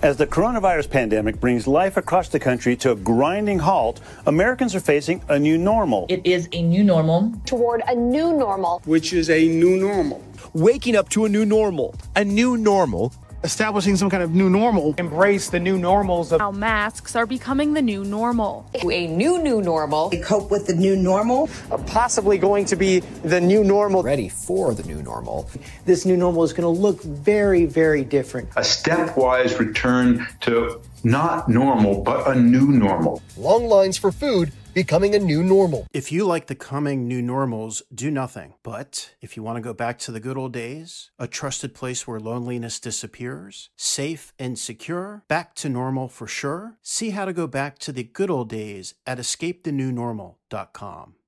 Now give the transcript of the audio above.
As the coronavirus pandemic brings life across the country to a grinding halt, Americans are facing a new normal. It is a new normal. Toward a new normal. Which is a new normal. Waking up to a new normal. A new normal. Establishing some kind of new normal. Embrace the new normals of how masks are becoming the new normal. A new normal. To cope with the new normal. Possibly going to be the new normal. Ready for the new normal. This new normal is going to look very, very different. A stepwise return to not normal, but a new normal. Long lines for food becoming a new normal. If you like the coming new normals, do nothing. But if you want to go back to the good old days, a trusted place where loneliness disappears, safe and secure, back to normal for sure, see how to go back to the good old days at escapethenewnormal.com.